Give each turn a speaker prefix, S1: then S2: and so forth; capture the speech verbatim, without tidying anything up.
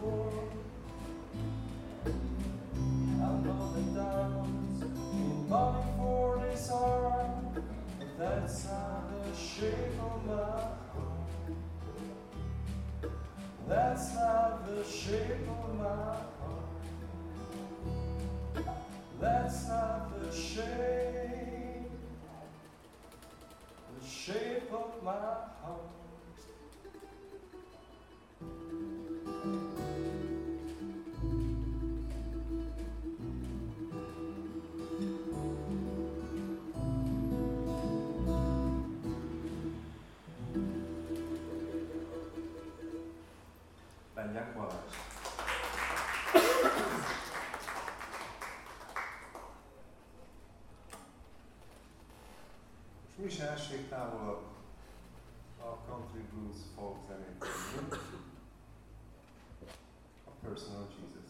S1: before. I know the diamonds mean money for this art, but that's not the shape of my heart. That's not the shape of my heart. That's not the shape, the shape of my heart.
S2: Bengyek Balázs. És mi is elség távolabb a country blues folk zenétől. A Personal Jesus.